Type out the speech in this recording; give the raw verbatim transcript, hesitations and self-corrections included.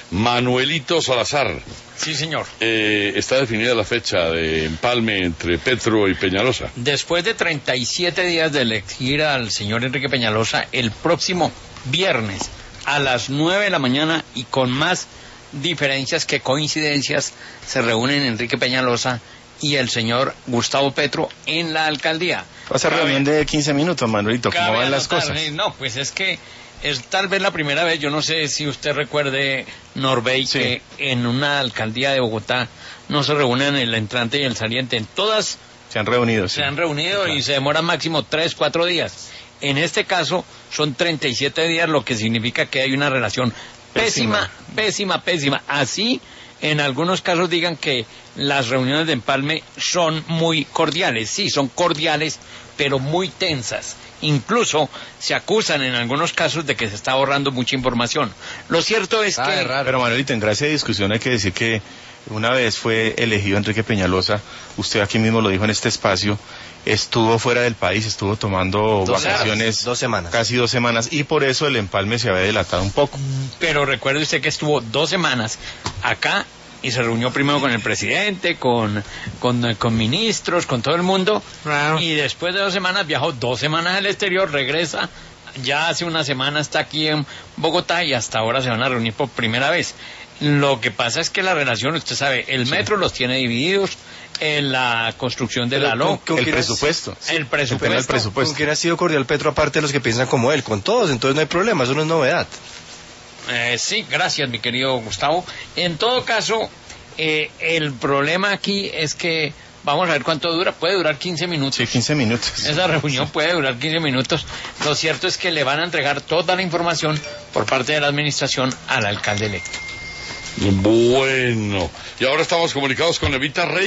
Manuelito Salazar. Sí, señor. Eh, está definida la fecha de empalme entre Petro y Peñalosa. Después de treinta y siete días de elegir al señor Enrique Peñalosa, el próximo viernes a las nueve de la mañana y con más diferencias que coincidencias se reúnen Enrique Peñalosa y el señor Gustavo Petro en la alcaldía. Va a ser reunión de quince minutos, Manuelito, ¿cómo van las anotar, cosas? No, pues es que es tal vez la primera vez, yo no sé si usted recuerde, Norbey, sí, que en una alcaldía de Bogotá no se reúnen el entrante y el saliente. En todas se han reunido, se sí. han reunido Claro. Y se demoran máximo tres, cuatro días. En este caso son treinta y siete días, lo que significa que hay una relación pésima, pésima, pésima, pésima. Así, en algunos casos digan que las reuniones de empalme son muy cordiales. Sí, son cordiales, pero muy tensas. Incluso se acusan en algunos casos de que se está borrando mucha información. Lo cierto es ah, que... Es raro. Pero Manuelito, en gracia de discusión hay que decir que una vez fue elegido Enrique Peñalosa, usted aquí mismo lo dijo en este espacio, estuvo fuera del país, estuvo tomando dos vacaciones, semanas, dos semanas. casi dos semanas, y por eso el empalme se había dilatado un poco. Pero recuerde usted que estuvo dos semanas acá y se reunió primero con el presidente, con, con, con ministros, con todo el mundo, claro. Y después de dos semanas viajó dos semanas al exterior, regresa, ya hace una semana está aquí en Bogotá y hasta ahora se van a reunir por primera vez. Lo que pasa es que la relación, usted sabe, el metro sí. los tiene divididos, en la construcción de la L O C, el presupuesto, sí. el presupuesto, el presupuesto. ¿Con quién ha sido cordial Petro aparte de los que piensan como él? Con todos, entonces no hay problema, eso no es novedad. Eh, sí, gracias mi querido Gustavo. En todo caso, eh, el problema aquí es que vamos a ver cuánto dura, puede durar quince minutos. Sí, quince minutos. Esa reunión sí. puede durar quince minutos. Lo cierto es que le van a entregar toda la información por parte de la administración al alcalde electo. Bueno, y ahora estamos comunicados con Evita Rey.